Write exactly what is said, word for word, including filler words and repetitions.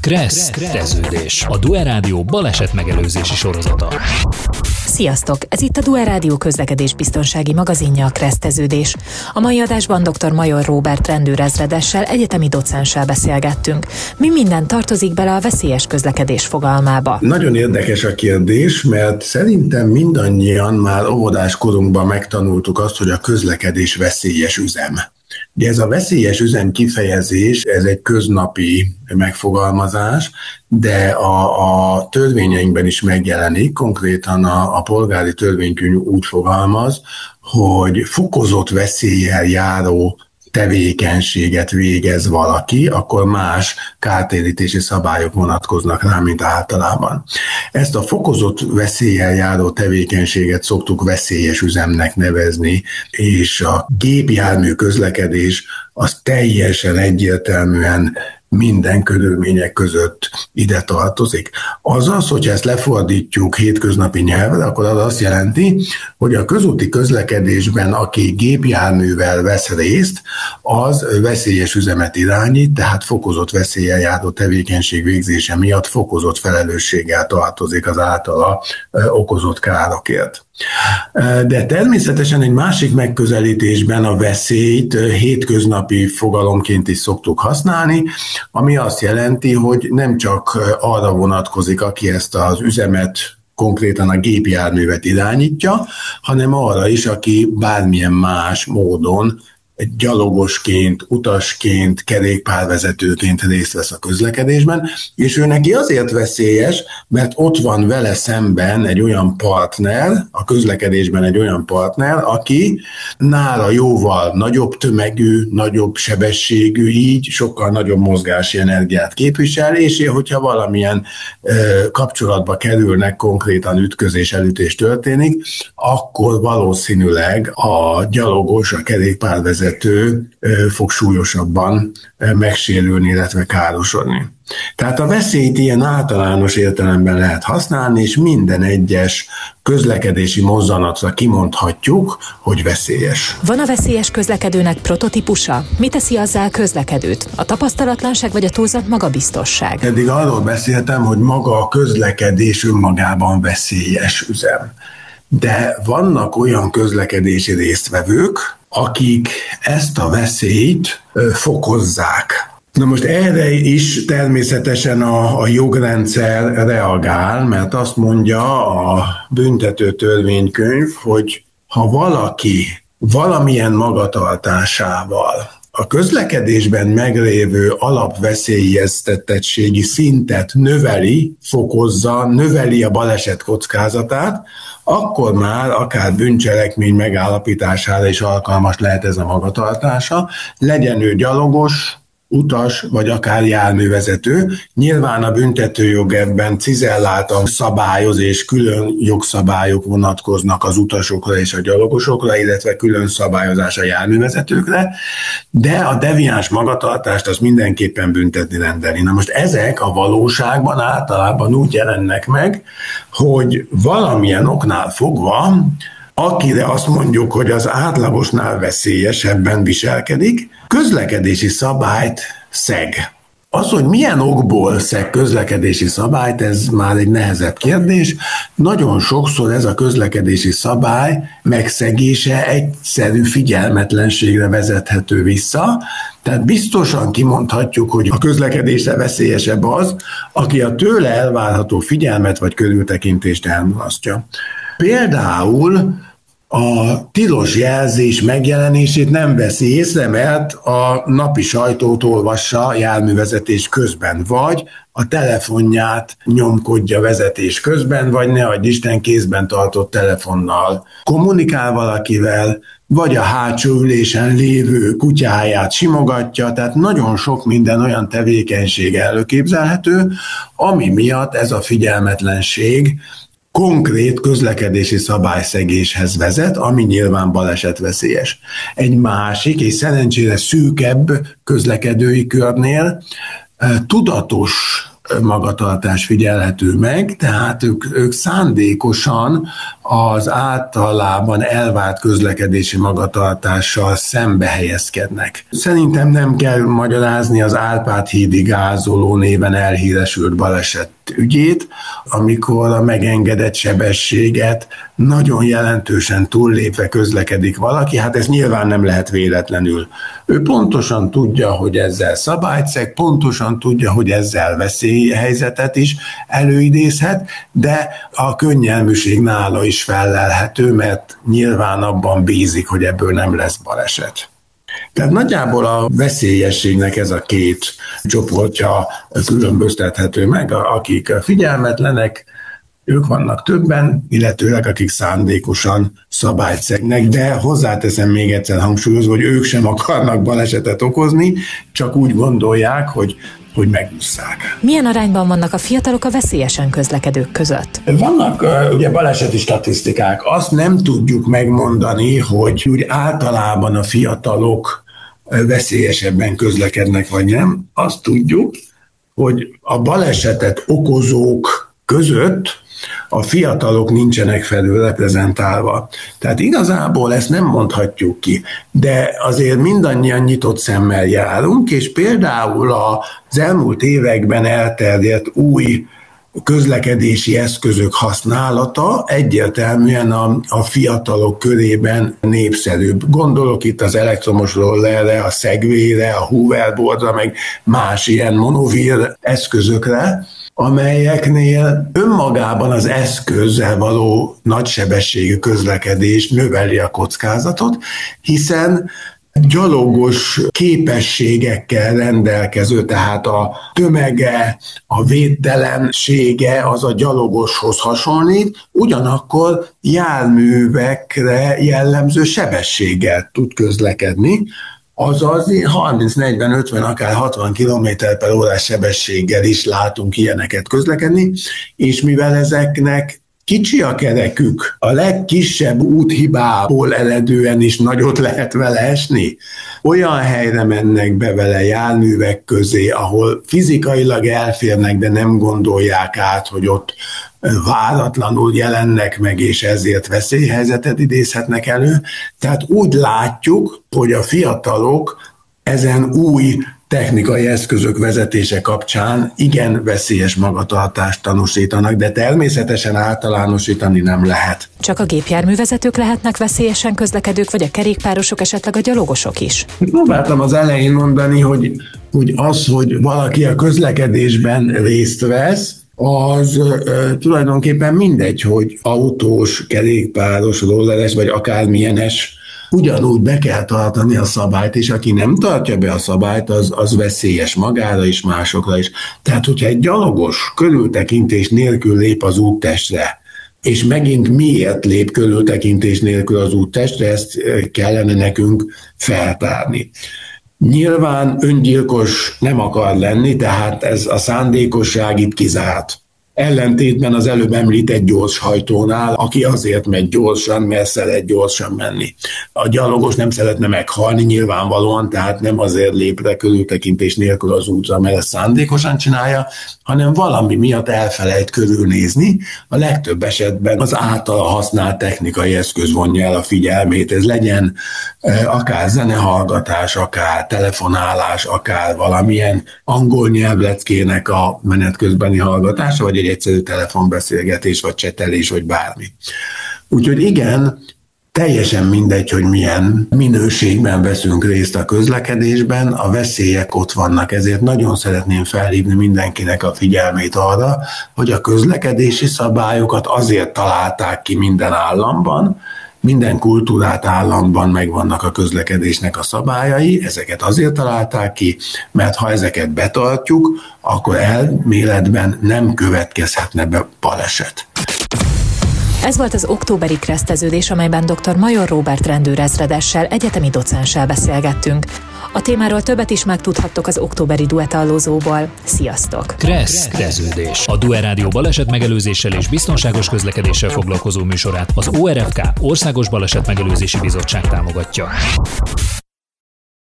Kressz Kreződés, a Due Rádió baleset megelőzési sorozata. Sziasztok! Ez itt a Due Rádió közlekedésbiztonsági magazinja, a Kreszteződés. A mai adásban dr. Major Róbert rendőrezredessel, egyetemi docenssel beszélgettünk. Mi minden tartozik bele a veszélyes közlekedés fogalmába? Nagyon érdekes a kérdés, mert szerintem mindannyian már óvodás korunkban megtanultuk azt, hogy a közlekedés veszélyes üzem. De ez a veszélyes üzem kifejezés, ez egy köznapi megfogalmazás, de a, a törvényeinkben is megjelenik, konkrétan a, a polgári törvénykönyv úgy fogalmaz, hogy fokozott veszéllyel járó tevékenységet végez valaki, akkor más kártérítési szabályok vonatkoznak rá, mint általában. Ezt a fokozott veszéllyel járó tevékenységet szoktuk veszélyes üzemnek nevezni, és a gépjármű közlekedés az teljesen egyértelműen minden körülmények között ide tartozik. Azaz, hogyha ezt lefordítjuk hétköznapi nyelvre, akkor az azt jelenti, hogy a közúti közlekedésben, aki gépjárművel vesz részt, az veszélyes üzemet irányít, tehát fokozott veszéllyel járó tevékenység végzése miatt fokozott felelősséggel tartozik az általa okozott károkért. De természetesen egy másik megközelítésben a veszélyt hétköznapi fogalomként is szoktuk használni, ami azt jelenti, hogy nem csak arra vonatkozik, aki ezt az üzemet, konkrétan a gépjárművet irányítja, hanem arra is, aki bármilyen más módon gyalogosként, utasként, kerékpárvezetőként részt vesz a közlekedésben, és ő neki azért veszélyes, mert ott van vele szemben egy olyan partner, a közlekedésben egy olyan partner, aki nála jóval nagyobb tömegű, nagyobb sebességű, így sokkal nagyobb mozgási energiát képvisel, és hogyha valamilyen ö, kapcsolatba kerülnek, konkrétan ütközés, elütés történik, akkor valószínűleg a gyalogos, a kerékpárvezető fog súlyosabban megsérülni, illetve károsodni. Tehát a veszélyt ilyen általános értelemben lehet használni, és minden egyes közlekedési mozzanatra kimondhatjuk, hogy veszélyes. Van a veszélyes közlekedőnek prototípusa? Mi teszi azzal közlekedőt? A tapasztalatlanság vagy a túlzott magabiztosság? Eddig arról beszéltem, hogy maga a közlekedés önmagában veszélyes üzem. De vannak olyan közlekedési résztvevők, akik ezt a veszélyt fokozzák. Na most erre is természetesen a, a jogrendszer reagál, mert azt mondja a büntető törvénykönyv, hogy ha valaki valamilyen magatartásával a közlekedésben meglévő alapveszélyeztetettségi szintet növeli, fokozza, növeli a baleset kockázatát, akkor már akár bűncselekmény megállapítására is alkalmas lehet ez a magatartása, legyen ő gyalogos, utas, vagy akár járművezető. Nyilván a büntetőjog ebben cizelláltan szabályoz, és külön jogszabályok vonatkoznak az utasokra és a gyalogosokra, illetve külön szabályozás a járművezetőkre, de a deviáns magatartást az mindenképpen büntetni rendeli. Na most ezek a valóságban általában úgy jelennek meg, hogy valamilyen oknál fogva, akire azt mondjuk, hogy az átlagosnál veszélyesebben viselkedik, közlekedési szabályt szeg. Az, hogy milyen okból szeg közlekedési szabályt, ez már egy nehezebb kérdés. Nagyon sokszor ez a közlekedési szabály megszegése egyszerű figyelmetlenségre vezethető vissza, tehát biztosan kimondhatjuk, hogy a közlekedésre veszélyesebb az, aki a tőle elvárható figyelmet vagy körültekintést elmulasztja. Például a tilos jelzés megjelenését nem veszi észre, mert a napi sajtót olvassa járművezetés közben, vagy a telefonját nyomkodja vezetés közben, vagy ne adj Isten kézben tartott telefonnal kommunikál valakivel, vagy a hátsó ülésen lévő kutyáját simogatja, tehát nagyon sok minden olyan tevékenység előképzelhető, ami miatt ez a figyelmetlenség konkrét közlekedési szabályszegéshez vezet, ami nyilván balesetveszélyes. Egy másik és szerencsére szűkebb közlekedői körnél tudatos magatartás figyelhető meg, tehát ők, ők szándékosan az általában elvárt közlekedési magatartással szembe helyezkednek. Szerintem nem kell magyarázni az Árpád-hídi gázoló néven elhíresült baleset ügyét, amikor a megengedett sebességet nagyon jelentősen túllépve közlekedik valaki, hát ez nyilván nem lehet véletlenül. Ő pontosan tudja, hogy ezzel szabályszeg, pontosan tudja, hogy ezzel veszélyhelyzetet is előidézhet, de a könnyelműség nála is fellelhető, mert nyilván abban bízik, hogy ebből nem lesz baleset. Tehát nagyjából a veszélyességnek ez a két csoportja különböztethető meg, akik figyelmetlenek, ők vannak többen, illetőleg akik szándékosan szabályt szegnek, de hozzáteszem még egyszer hangsúlyozva, hogy ők sem akarnak balesetet okozni, csak úgy gondolják, hogy hogy megússzák. Milyen arányban vannak a fiatalok a veszélyesen közlekedők között? Vannak ugye baleseti statisztikák. Azt nem tudjuk megmondani, hogy úgy általában a fiatalok veszélyesebben közlekednek, vagy nem. Azt tudjuk, hogy a balesetet okozók között a fiatalok nincsenek felülreprezentálva. Tehát igazából ezt nem mondhatjuk ki, de azért mindannyian nyitott szemmel járunk, és például az elmúlt években elterjedt új közlekedési eszközök használata egyértelműen a, a fiatalok körében népszerűbb. Gondolok itt az elektromos rollerre, a Segwayre, a hoverboardra, meg más ilyen monovír eszközökre, amelyeknél önmagában az eszközzel való nagysebességű közlekedés növeli a kockázatot, hiszen gyalogos képességekkel rendelkező, tehát a tömege, a védtelensége az a gyalogoshoz hasonlít, ugyanakkor járművekre jellemző sebességgel tud közlekedni, azaz harminc, negyven, ötven, akár hatvan kilométer per órás sebességgel is látunk ilyeneket közlekedni, és mivel ezeknek kicsi a kerekük, a legkisebb úthibából eredően is nagyot lehet vele esni, olyan helyre mennek be vele járművek közé, ahol fizikailag elférnek, de nem gondolják át, hogy ott váratlanul jelennek meg, és ezért veszélyhelyzetet idézhetnek elő. Tehát úgy látjuk, hogy a fiatalok ezen új technikai eszközök vezetése kapcsán igen veszélyes magatartást tanúsítanak, de természetesen általánosítani nem lehet. Csak a gépjárművezetők lehetnek veszélyesen közlekedők, vagy a kerékpárosok, esetleg a gyalogosok is? Próbáltam az elején mondani, hogy, hogy az, hogy valaki a közlekedésben részt vesz, az e, tulajdonképpen mindegy, hogy autós, kerékpáros, rolleres, vagy akármilyenes, ugyanúgy be kell tartani a szabályt, és aki nem tartja be a szabályt, az, az veszélyes magára és másokra is. Tehát, hogyha egy gyalogos körültekintés nélkül lép az úttestre, és megint miért lép körültekintés nélkül az úttestre, ezt kellene nekünk feltárni. Nyilván öngyilkos nem akar lenni, tehát ez a szándékosság itt kizárt. Ellentétben az előbb említett gyorshajtónál, aki azért megy gyorsan, mert szeret gyorsan menni. A gyalogos nem szeretne meghalni nyilvánvalóan, tehát nem azért lép le körültekintés nélkül az útra, mert ezt szándékosan csinálja, hanem valami miatt elfelejt körülnézni. A legtöbb esetben az általa használt technikai eszköz vonja el a figyelmét. Ez legyen akár zenehallgatás, akár telefonálás, akár valamilyen angol nyelvleckének a menet közbeni hallgatása, vagy egy egyszerű telefonbeszélgetés, vagy csetelés, vagy bármi. Úgyhogy igen, teljesen mindegy, hogy milyen minőségben veszünk részt a közlekedésben, a veszélyek ott vannak, ezért nagyon szeretném felhívni mindenkinek a figyelmét arra, hogy a közlekedési szabályokat azért találták ki minden államban, minden kultúrát államban megvannak a közlekedésnek a szabályai, ezeket azért találták ki, mert ha ezeket betartjuk, akkor elméletben nem következhetne be baleset. Ez volt az októberi Kreszteződés, amelyben dr. Major Róbert rendőrezredessel, egyetemi docenssel beszélgettünk. A témáról többet is megtudhattok az októberi Duetallózóból. Sziasztok! Kreszteződés. A Due Rádió baleset megelőzéssel és biztonságos közlekedéssel foglalkozó műsorát az o er ef ká Országos Baleset Megelőzési Bizottság támogatja.